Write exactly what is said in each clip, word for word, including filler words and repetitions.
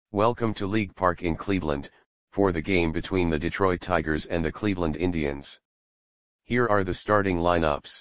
Welcome to League Park in Cleveland, for the game between the Detroit Tigers and the Cleveland Indians. Here are the starting lineups.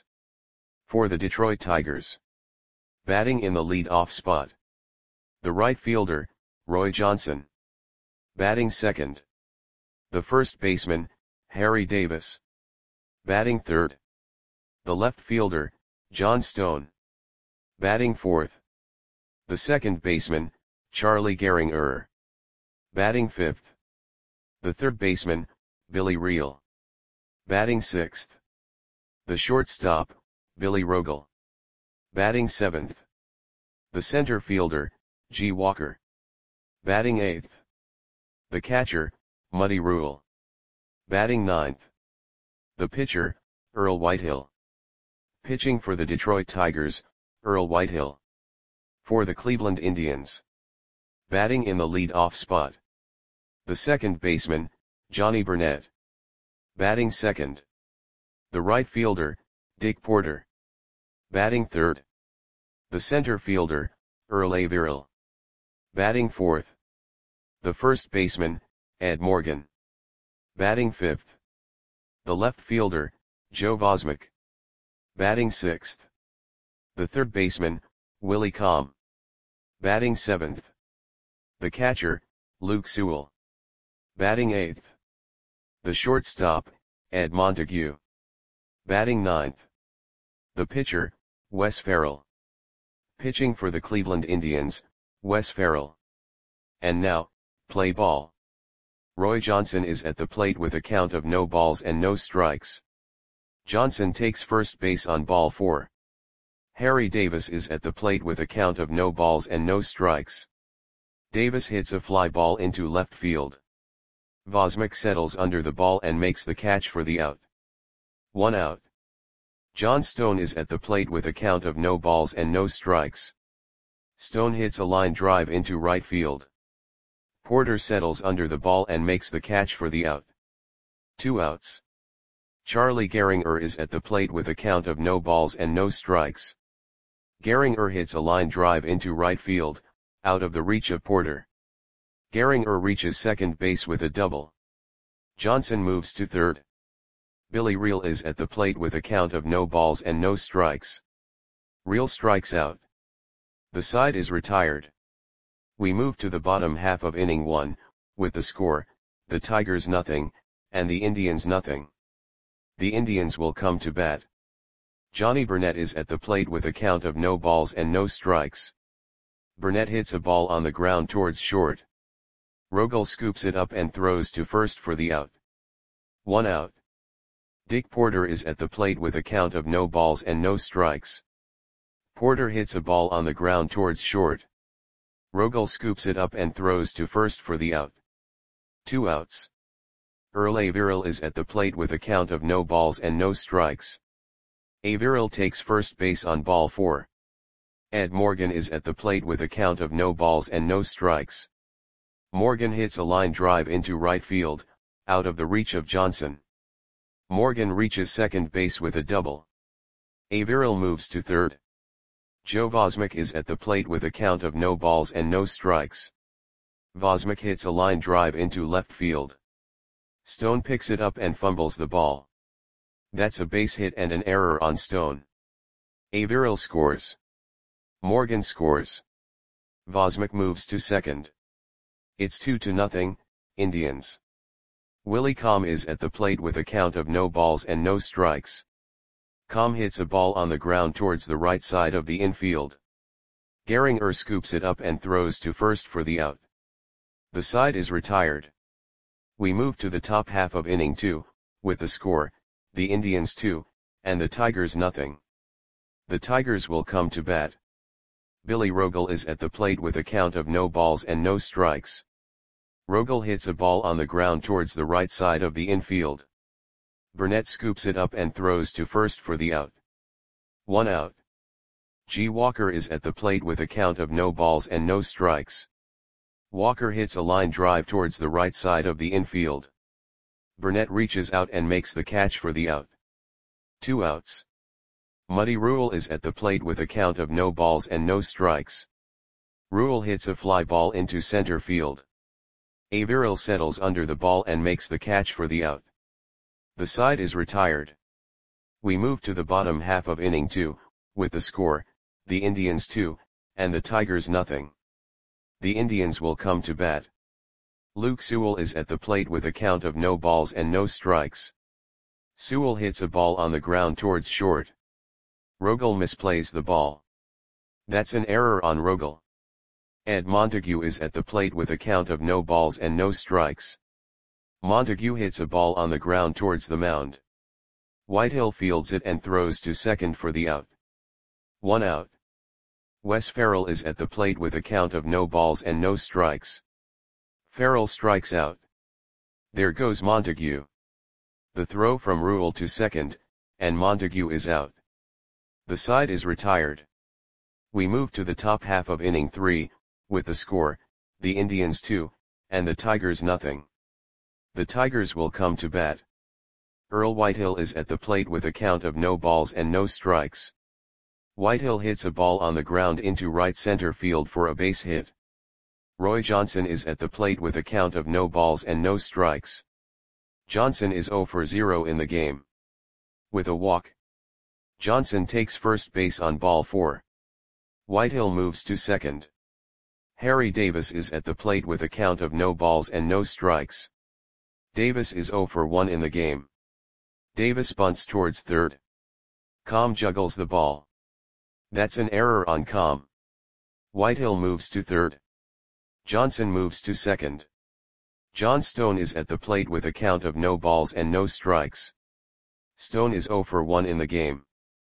For the Detroit Tigers. Batting in the lead-off spot. The right fielder, Roy Johnson. Batting second. The first baseman, Harry Davis. Batting third. The left fielder, John Stone. Batting fourth. The second baseman, Charlie Gehringer. Batting fifth. The third baseman, Billy Reel. Batting sixth. The shortstop, Billy Rogel. Batting seventh. The center fielder, G. Walker. Batting eighth. The catcher, Muddy Rule. Batting ninth. The pitcher, Earl Whitehill. Pitching for the Detroit Tigers, Earl Whitehill. For the Cleveland Indians. Batting in the lead-off spot. The second baseman, Johnny Burnett. Batting second. The right fielder, Dick Porter. Batting third. The center fielder, Earl Averill. Batting fourth. The first baseman, Ed Morgan. Batting fifth. The left fielder, Joe Vosmick. Batting sixth. The third baseman, Willie Comm. Batting seventh. The catcher, Luke Sewell. Batting eighth. The shortstop, Ed Montague. Batting ninth. The pitcher, Wes Farrell. Pitching for the Cleveland Indians, Wes Farrell. And now, play ball. Roy Johnson is at the plate with a count of no balls and no strikes. Johnson takes first base on ball four. Harry Davis is at the plate with a count of no balls and no strikes. Davis hits a fly ball into left field. Vosmick settles under the ball and makes the catch for the out. One out. John Stone is at the plate with a count of no balls and no strikes. Stone hits a line drive into right field. Porter settles under the ball and makes the catch for the out. Two outs. Charlie Gehringer is at the plate with a count of no balls and no strikes. Gehringer hits a line drive into right field, out of the reach of Porter. Gehringer reaches second base with a double. Johnson moves to third. Billy Reel is at the plate with a count of no balls and no strikes. Reel strikes out. The side is retired. We move to the bottom half of inning one, with the score, the Tigers nothing, and the Indians nothing. The Indians will come to bat. Johnny Burnett is at the plate with a count of no balls and no strikes. Burnett hits a ball on the ground towards short. Rogel scoops it up and throws to first for the out. One out. Dick Porter is at the plate with a count of no balls and no strikes. Porter hits a ball on the ground towards short. Rogel scoops it up and throws to first for the out. Two outs. Earl Averill is at the plate with a count of no balls and no strikes. Averill takes first base on ball four. Ed Morgan is at the plate with a count of no balls and no strikes. Morgan hits a line drive into right field, out of the reach of Johnson. Morgan reaches second base with a double. Averill moves to third. Joe Vosmick is at the plate with a count of no balls and no strikes. Vosmick hits a line drive into left field. Stone picks it up and fumbles the ball. That's a base hit and an error on Stone. Averill scores. Morgan scores. Vosmick moves to second. It's two to nothing, Indians. Willie Comm is at the plate with a count of no balls and no strikes. Comm hits a ball on the ground towards the right side of the infield. Gehringer scoops it up and throws to first for the out. The side is retired. We move to the top half of inning two, with the score, the Indians two, and the Tigers nothing. The Tigers will come to bat. Billy Rogel is at the plate with a count of no balls and no strikes. Rogel hits a ball on the ground towards the right side of the infield. Burnett scoops it up and throws to first for the out. One out. G. Walker is at the plate with a count of no balls and no strikes. Walker hits a line drive towards the right side of the infield. Burnett reaches out and makes the catch for the out. Two outs. Muddy Rule is at the plate with a count of no balls and no strikes. Rule hits a fly ball into center field. Averill settles under the ball and makes the catch for the out. The side is retired. We move to the bottom half of inning two, with the score, the Indians two, and the Tigers nothing. The Indians will come to bat. Luke Sewell is at the plate with a count of no balls and no strikes. Sewell hits a ball on the ground towards short. Rogel misplays the ball. That's an error on Rogel. Ed Montague is at the plate with a count of no balls and no strikes. Montague hits a ball on the ground towards the mound. Whitehill fields it and throws to second for the out. One out. Wes Farrell is at the plate with a count of no balls and no strikes. Farrell strikes out. There goes Montague. The throw from Rule to second, and Montague is out. The side is retired. We move to the top half of inning three, with the score, the Indians two, and the Tigers nothing. The Tigers will come to bat. Earl Whitehill is at the plate with a count of no balls and no strikes. Whitehill hits a ball on the ground into right center field for a base hit. Roy Johnson is at the plate with a count of no balls and no strikes. Johnson is zero for zero in the game. With a walk, Johnson takes first base on ball four. Whitehill moves to second. Harry Davis is at the plate with a count of no balls and no strikes. Davis is zero for one in the game. Davis bunts towards third. Com juggles the ball. That's an error on Com. Whitehill moves to third. Johnson moves to second. John Stone is at the plate with a count of no balls and no strikes. Stone is zero for one in the game.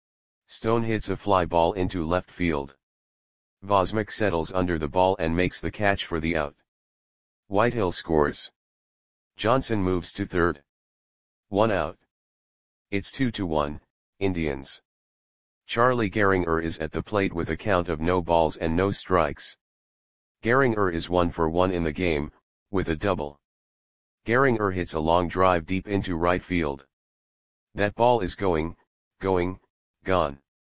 Stone hits a fly ball into left field. Vosmick settles under the ball and makes the catch for the out. Whitehill scores. Johnson moves to third. One out. It's two to one, Indians. Charlie Gehringer is at the plate with a count of no balls and no strikes. Gehringer is one for one in the game, with a double. Gehringer hits a long drive deep into right field. That ball is going, going, gone.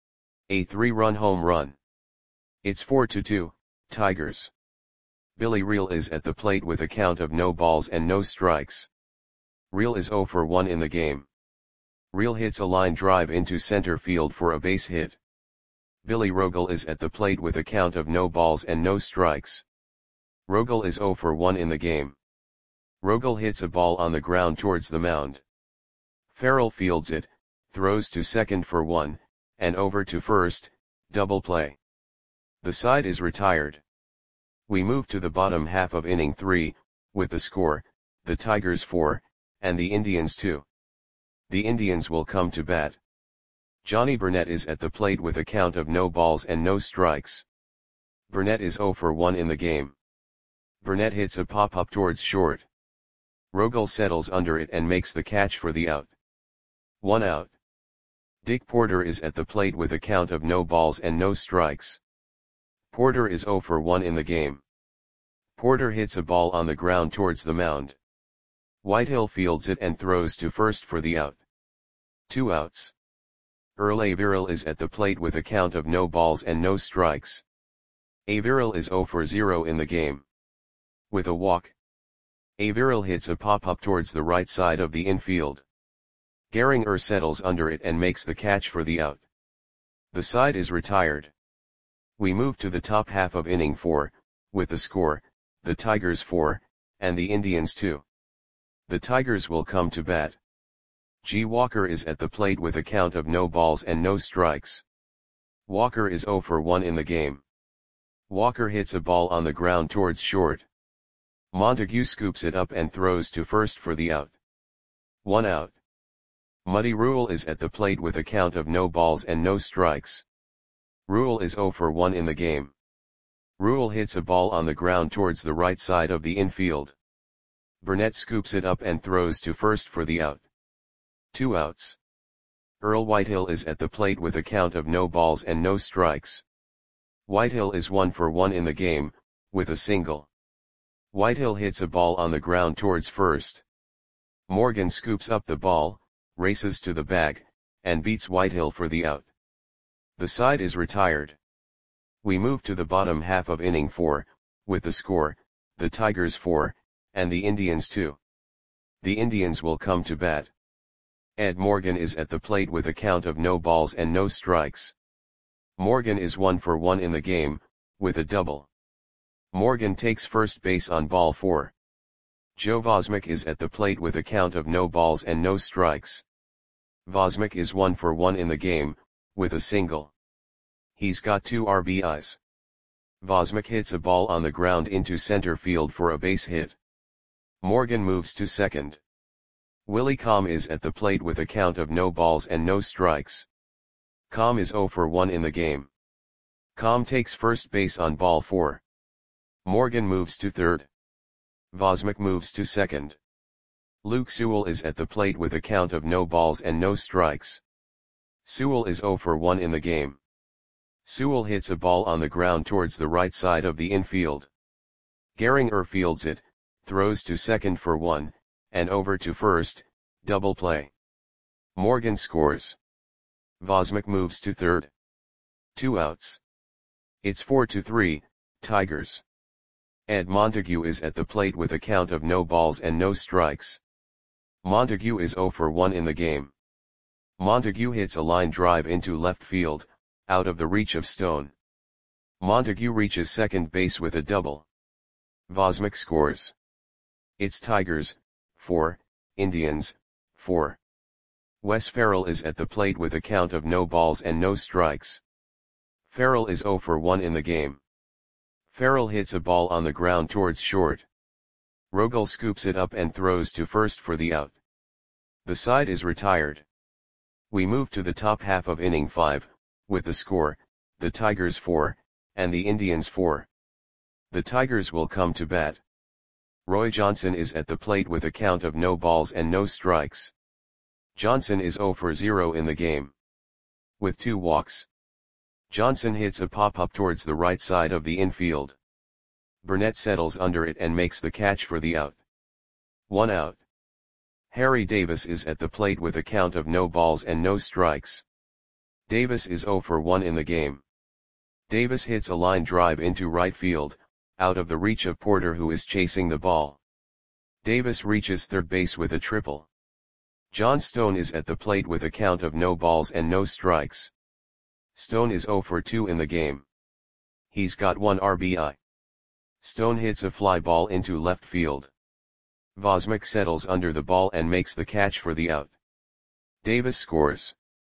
A three-run home run. It's four to two, Tigers. Billy Reel is at the plate with a count of no balls and no strikes. Reel is zero for one in the game. Reel hits a line drive into center field for a base hit. Billy Rogel is at the plate with a count of no balls and no strikes. Rogel is zero for one in the game. Rogel hits a ball on the ground towards the mound. Farrell fields it, throws to second for one, and over to first, double play. The side is retired. We move to the bottom half of inning three, with the score, the Tigers four, and the Indians two. The Indians will come to bat. Johnny Burnett is at the plate with a count of no balls and no strikes. Burnett is zero for one in the game. Burnett hits a pop-up towards short. Rogel settles under it and makes the catch for the out. One out. Dick Porter is at the plate with a count of no balls and no strikes. Porter is zero for one in the game. Porter hits a ball on the ground towards the mound. Whitehill fields it and throws to first for the out. Two outs. Earl Averill is at the plate with a count of no balls and no strikes. Averill is zero for zero in the game. With a walk, Averill hits a pop-up towards the right side of the infield. Gehringer settles under it and makes the catch for the out. The side is retired. We move to the top half of inning four, with the score, the Tigers four, and the Indians two. The Tigers will come to bat. G. Walker is at the plate with a count of no balls and no strikes. Walker is zero for one in the game. Walker hits a ball on the ground towards short. Montague scoops it up and throws to first for the out. One out. Muddy Rule is at the plate with a count of no balls and no strikes. Rule is zero for one in the game. Rule hits a ball on the ground towards the right side of the infield. Burnett scoops it up and throws to first for the out. Two outs. Earl Whitehill is at the plate with a count of no balls and no strikes. Whitehill is one for one in the game, with a single. Whitehill hits a ball on the ground towards first. Morgan scoops up the ball, races to the bag, and beats Whitehill for the out. The side is retired. We move to the bottom half of inning four, with the score, the Tigers four, and the Indians two. The Indians will come to bat. Ed Morgan is at the plate with a count of no balls and no strikes. Morgan is one for one in the game, with a double. Morgan takes first base on ball four. Joe Vosmik is at the plate with a count of no balls and no strikes. Vosmik is one for one in the game, with a single. He's got two R B Is. Vosmik hits a ball on the ground into center field for a base hit. Morgan moves to second. Willie Comm is at the plate with a count of no balls and no strikes. Comm is zero for one in the game. Comm takes first base on ball four. Morgan moves to third. Vosmik moves to second. Luke Sewell is at the plate with a count of no balls and no strikes. Sewell is zero for one in the game. Sewell hits a ball on the ground towards the right side of the infield. Gehringer fields it, throws to second for one, and over to first, double play. Morgan scores. Vosmik moves to third. Two outs. It's four to three, Tigers. Ed Montague is at the plate with a count of no balls and no strikes. Montague is zero for one in the game. Montague hits a line drive into left field, out of the reach of Stone. Montague reaches second base with a double. Vosmik scores. It's Tigers, four, Indians, four. Wes Ferrell is at the plate with a count of no balls and no strikes. Ferrell is zero for one in the game. Ferrell hits a ball on the ground towards short. Rogel scoops it up and throws to first for the out. The side is retired. We move to the top half of inning five, with the score, the Tigers four, and the Indians four. The Tigers will come to bat. Roy Johnson is at the plate with a count of no balls and no strikes. Johnson is zero for zero in the game. With two walks. Johnson hits a pop-up towards the right side of the infield. Burnett settles under it and makes the catch for the out. One out. Harry Davis is at the plate with a count of no balls and no strikes. Davis is zero for one in the game. Davis hits a line drive into right field, out of the reach of Porter, who is chasing the ball. Davis reaches third base with a triple. John Stone is at the plate with a count of no balls and no strikes. Stone is zero for two in the game. He's got one R B I. Stone hits a fly ball into left field. Vosmik settles under the ball and makes the catch for the out. Davis scores.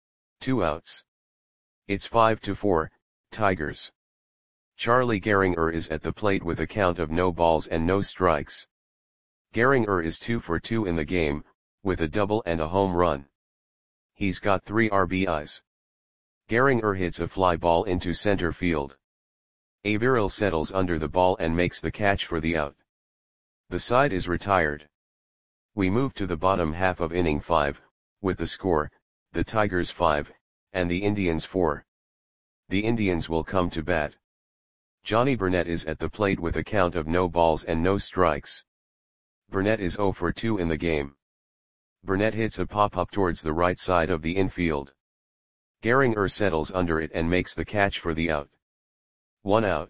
Two outs. It's five to four, Tigers. Charlie Gehringer is at the plate with a count of no balls and no strikes. Gehringer is two for two in the game, with a double and a home run. He's got three R B Is. Gehringer hits a fly ball into center field. Averill settles under the ball and makes the catch for the out. The side is retired. We move to the bottom half of inning five, with the score, the Tigers five, and the Indians four. The Indians will come to bat. Johnny Burnett is at the plate with a count of no balls and no strikes. Burnett is zero for two in the game. Burnett hits a pop-up towards the right side of the infield. Gehringer settles under it and makes the catch for the out. One out.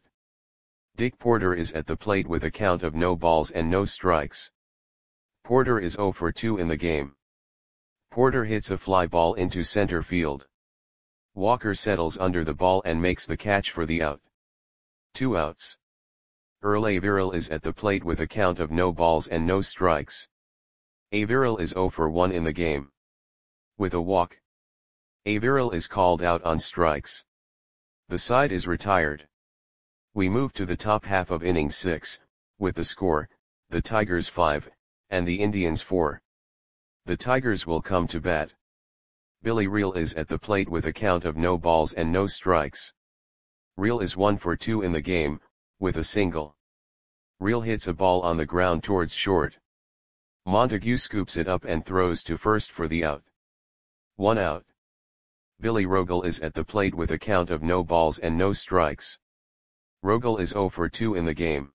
Dick Porter is at the plate with a count of no balls and no strikes. Porter is zero for two in the game. Porter hits a fly ball into center field. Walker settles under the ball and makes the catch for the out. Two outs. Earl Averill is at the plate with a count of no balls and no strikes. Averill is zero for one in the game. With a walk. Averill is called out on strikes. The side is retired. We move to the top half of inning six, with the score, the Tigers five, and the Indians four. The Tigers will come to bat. Billy Reel is at the plate with a count of no balls and no strikes. Reel is one for two in the game, with a single. Reel hits a ball on the ground towards short. Montague scoops it up and throws to first for the out. One out. Billy Rogel is at the plate with a count of no balls and no strikes. Rogel is zero for two in the game.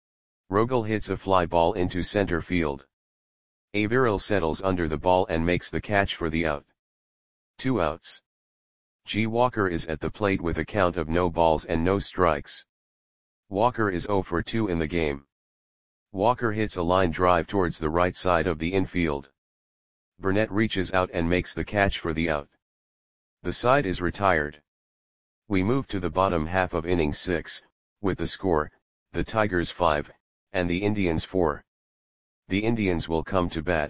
Rogel hits a fly ball into center field. Averill settles under the ball and makes the catch for the out. Two outs. G. Walker is at the plate with a count of no balls and no strikes. Walker is zero for two in the game. Walker hits a line drive towards the right side of the infield. Burnett reaches out and makes the catch for the out. The side is retired. We move to the bottom half of inning six, with the score, the Tigers five, and the Indians four. The Indians will come to bat.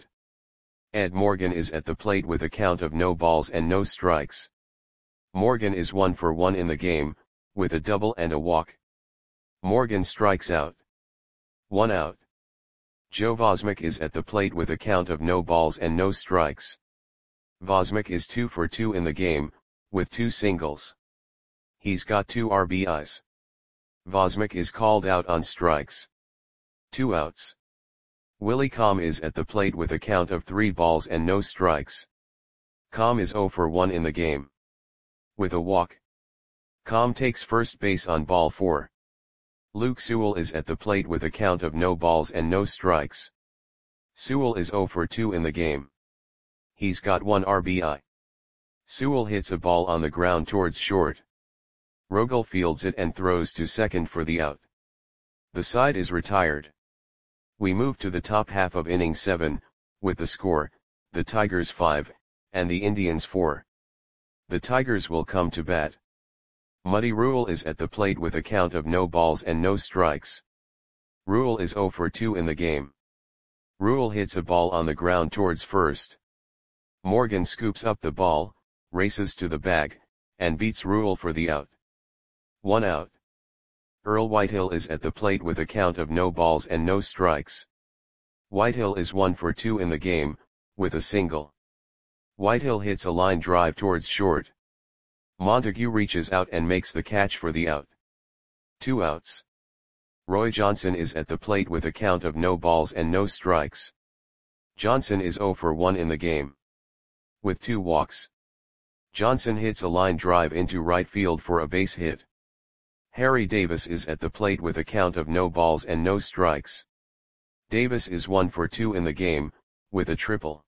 Ed Morgan is at the plate with a count of no balls and no strikes. Morgan is one for one in the game, with a double and a walk. Morgan strikes out. One out. Joe Vosmick is at the plate with a count of no balls and no strikes. Vosmick is two for two in the game, with two singles. He's got two R B Is. Vosmick is called out on strikes. Two outs. Willie Comm is at the plate with a count of three balls and no strikes. Comm is zero for one in the game. With a walk. Comm takes first base on ball four. Luke Sewell is at the plate with a count of no balls and no strikes. Sewell is zero for two in the game. He's got one R B I. Sewell hits a ball on the ground towards short. Rogel fields it and throws to second for the out. The side is retired. We move to the top half of inning seven, with the score, the Tigers five, and the Indians four. The Tigers will come to bat. Muddy Rule is at the plate with a count of no balls and no strikes. Rule is zero for two in the game. Rule hits a ball on the ground towards first. Morgan scoops up the ball, races to the bag, and beats Rule for the out. One out. Earl Whitehill is at the plate with a count of no balls and no strikes. Whitehill is one for two in the game, with a single. Whitehill hits a line drive towards short. Montague reaches out and makes the catch for the out. Two outs. Roy Johnson is at the plate with a count of no balls and no strikes. Johnson is zero for one in the game. With two walks. Johnson hits a line drive into right field for a base hit. Harry Davis is at the plate with a count of no balls and no strikes. Davis is one for two in the game, with a triple.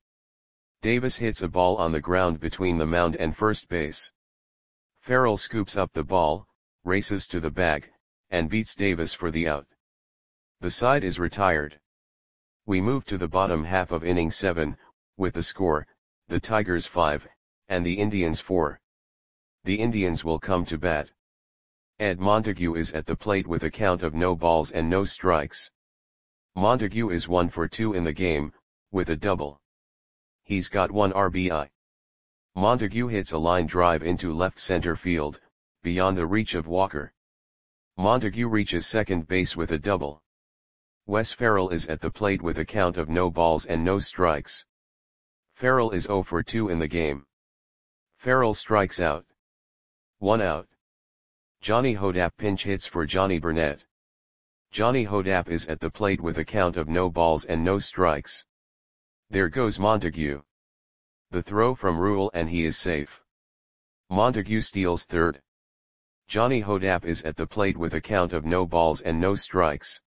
Davis hits a ball on the ground between the mound and first base. Farrell scoops up the ball, races to the bag, and beats Davis for the out. The side is retired. We move to the bottom half of inning seven, with the score, the Tigers five, and the Indians four. The Indians will come to bat. Ed Montague is at the plate with a count of no balls and no strikes. Montague is one for two in the game, with a double. He's got one R B I. Montague hits a line drive into left center field, beyond the reach of Walker. Montague reaches second base with a double. Wes Farrell is at the plate with a count of no balls and no strikes. Farrell is zero for two in the game. Farrell strikes out. One out. Johnny Hodap pinch hits for Johnny Burnett. Johnny Hodap is at the plate with a count of no balls and no strikes. There goes Montague. The throw from Rule and he is safe. Montague steals third. Johnny Hodap is at the plate with a count of no balls and no strikes.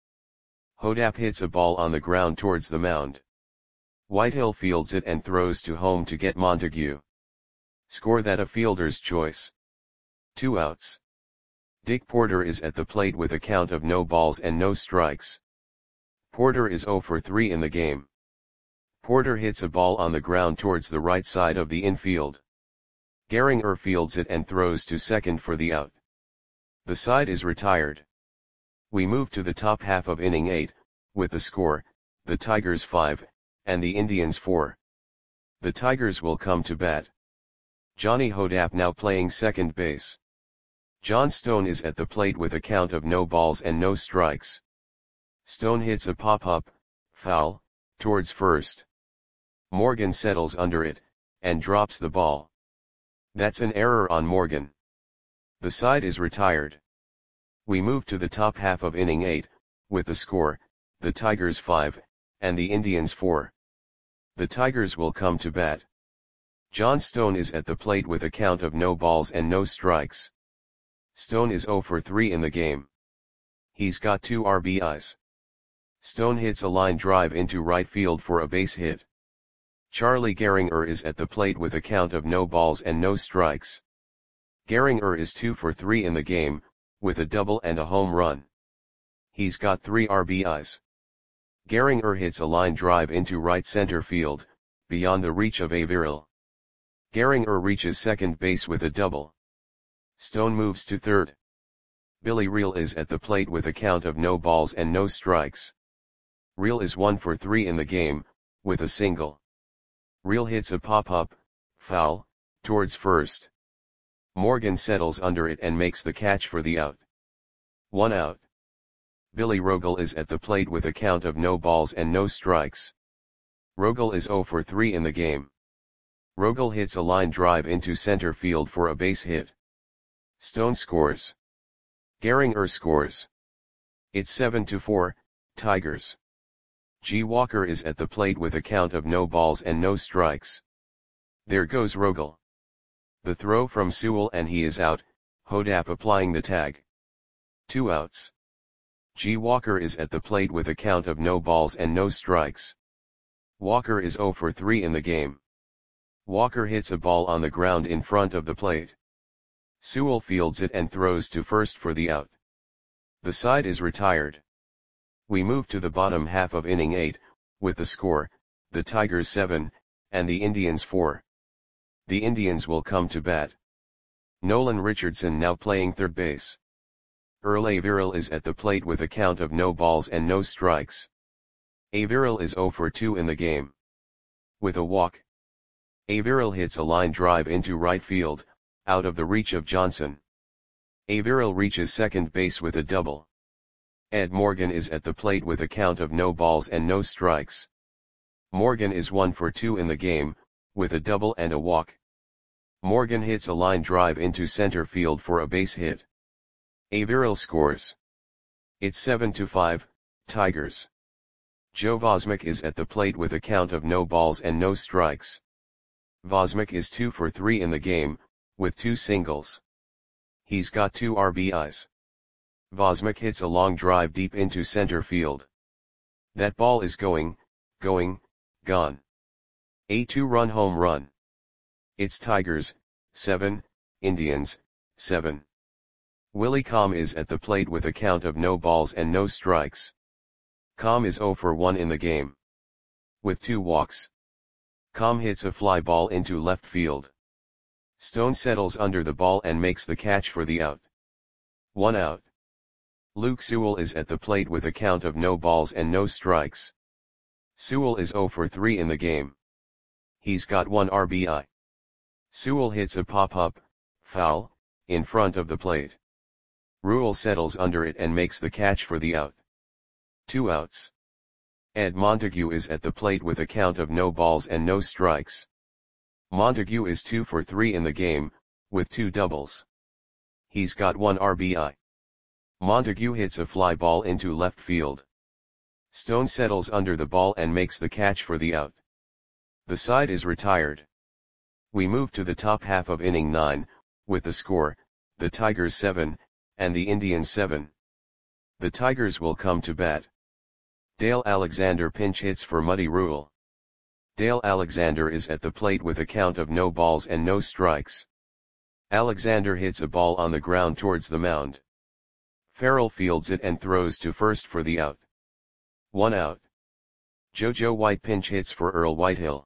Hodap hits a ball on the ground towards the mound. Whitehill fields it and throws to home to get Montague. Score that a fielder's choice. Two outs. Dick Porter is at the plate with a count of no balls and no strikes. Porter is zero for three in the game. Porter hits a ball on the ground towards the right side of the infield. Gehringer fields it and throws to second for the out. The side is retired. We move to the top half of inning eight, with the score, the Tigers five, and the Indians four. The Tigers will come to bat. Johnny Hodap now playing second base. John Stone is at the plate with a count of no balls and no strikes. Stone hits a pop-up, foul, towards first. Morgan settles under it, and drops the ball. That's an error on Morgan. The side is retired. We move to the top half of inning eight, with the score, the Tigers five, and the Indians four. The Tigers will come to bat. John Stone is at the plate with a count of no balls and no strikes. Stone is zero for three in the game. He's got two R B Is. Stone hits a line drive into right field for a base hit. Charlie Gehringer is at the plate with a count of no balls and no strikes. Gehringer is two for three in the game, with a double and a home run. He's got three R B Is. Gehringer hits a line drive into right center field, beyond the reach of Averill. Gehringer reaches second base with a double. Stone moves to third. Billy Reel is at the plate with a count of no balls and no strikes. Reel is one for three in the game, with a single. Reel hits a pop-up, foul, towards first. Morgan settles under it and makes the catch for the out. One out. Billy Rogel is at the plate with a count of no balls and no strikes. Rogel is zero for three in the game. Rogel hits a line drive into center field for a base hit. Stone scores. Gehringer scores. It's seven to four, Tigers. G. Walker is at the plate with a count of no balls and no strikes. There goes Rogel. The throw from Sewell and he is out, Hodap applying the tag. Two outs. G. Walker is at the plate with a count of no balls and no strikes. Walker is zero for three in the game. Walker hits a ball on the ground in front of the plate. Sewell fields it and throws to first for the out. The side is retired. We move to the bottom half of inning eight, with the score, the Tigers seven, and the Indians four. The Indians will come to bat. Nolan Richardson now playing third base. Earl Averill is at the plate with a count of no balls and no strikes. Averill is zero for two in the game. With a walk. Averill hits a line drive into right field, out of the reach of Johnson. Averill reaches second base with a double. Ed Morgan is at the plate with a count of no balls and no strikes. Morgan is one for two in the game, with a double and a walk. Morgan hits a line drive into center field for a base hit. Averill scores. It's seven to five, Tigers. Joe Vosmick is at the plate with a count of no balls and no strikes. Vosmick is two for three in the game, with two singles. He's got two R B Is. Vosmick hits a long drive deep into center field. That ball is going, going, gone. A two-run home run. It's Tigers, seven, Indians, seven. Willie Comm is at the plate with a count of no balls and no strikes. Comm is zero for one in the game. With two walks. Comm hits a fly ball into left field. Stone settles under the ball and makes the catch for the out. One out. Luke Sewell is at the plate with a count of no balls and no strikes. Sewell is zero for three in the game. He's got one R B I. Sewell hits a pop-up, foul, in front of the plate. Rule settles under it and makes the catch for the out. Two outs. Ed Montague is at the plate with a count of no balls and no strikes. Montague is two for three in the game, with two doubles. He's got one R B I. Montague hits a fly ball into left field. Stone settles under the ball and makes the catch for the out. The side is retired. We move to the top half of inning nine, with the score, the Tigers seven, and the Indians seven. The Tigers will come to bat. Dale Alexander pinch hits for Muddy Rule. Dale Alexander is at the plate with a count of no balls and no strikes. Alexander hits a ball on the ground towards the mound. Farrell fields it and throws to first for the out. One out. JoJo White pinch hits for Earl Whitehill.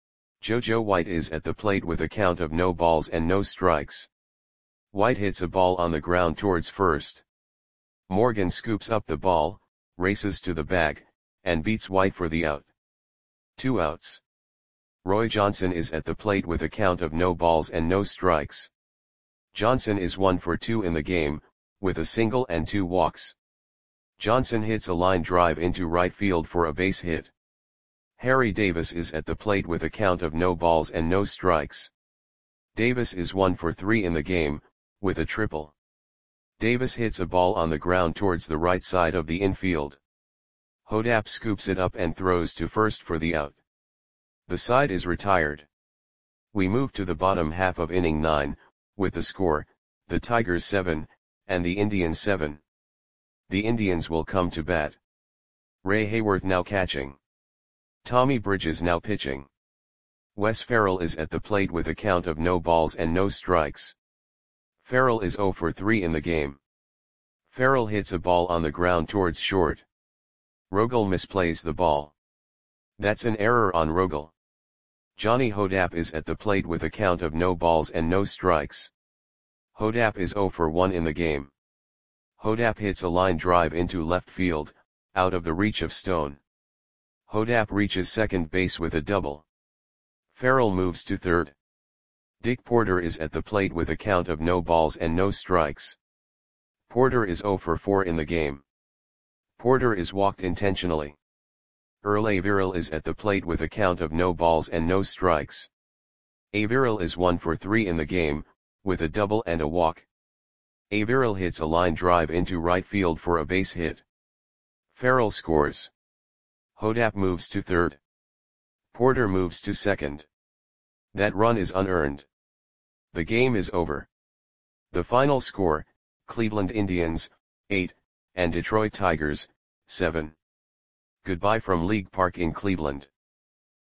JoJo White is at the plate with a count of no balls and no strikes. White hits a ball on the ground towards first. Morgan scoops up the ball, races to the bag, and beats White for the out. Two outs. Roy Johnson is at the plate with a count of no balls and no strikes. Johnson is one for two in the game, with a single and two walks. Johnson hits a line drive into right field for a base hit. Harry Davis is at the plate with a count of no balls and no strikes. Davis is one for three in the game, with a triple. Davis hits a ball on the ground towards the right side of the infield. Hodap scoops it up and throws to first for the out. The side is retired. We move to the bottom half of inning nine, with the score, the Tigers seven, and the Indians seven. The Indians will come to bat. Ray Hayworth now catching. Tommy Bridges now pitching. Wes Farrell is at the plate with a count of no balls and no strikes. Farrell is zero for three in the game. Farrell hits a ball on the ground towards short. Rogel misplays the ball. That's an error on Rogel. Johnny Hodapp is at the plate with a count of no balls and no strikes. Hodapp is zero for one in the game. Hodapp hits a line drive into left field, out of the reach of Stone. Hodapp reaches second base with a double. Farrell moves to third. Dick Porter is at the plate with a count of no balls and no strikes. Porter is zero for four in the game. Porter is walked intentionally. Earl Averill is at the plate with a count of no balls and no strikes. Averill is one for three in the game, with a double and a walk. Averill hits a line drive into right field for a base hit. Farrell scores. Hodapp moves to third. Porter moves to second. That run is unearned. The game is over. The final score, Cleveland Indians, eight, and Detroit Tigers, seven. Goodbye from League Park in Cleveland.